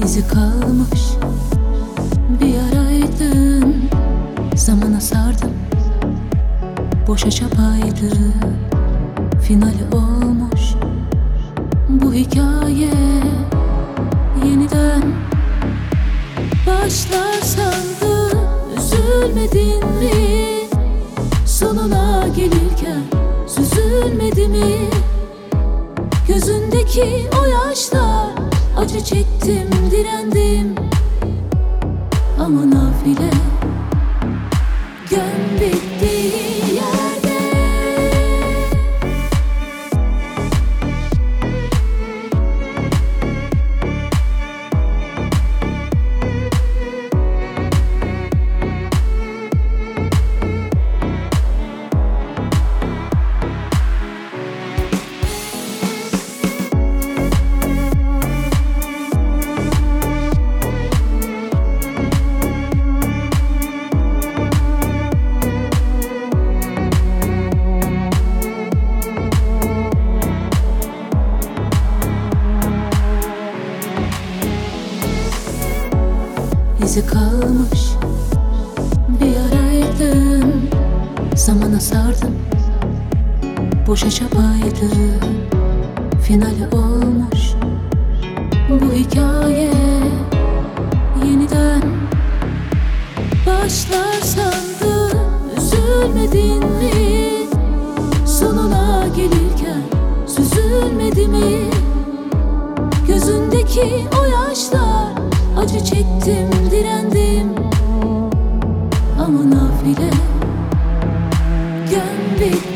İzi kalmış bir yaraydın, zamana sardım, boşa çapaydı. Finali olmuş bu hikaye, yeniden başlar sandım. Üzülmedin mi? Sonuna gelirken süzülmedi mi? Gözündeki o yaşlar, acı çektim, direndim. Ama nafile göm bittiği yerde. İzi kalmış bir yaraydın, zamana sardım, boşa çapaydı. Finali olmuş bu hikaye, yeniden başlar sandım. Üzülmedin mi? Sonuna gelirken süzülmedi mi? Gözündeki o yaşlar, acı çektim, direndim. Ama nafile göm bitti.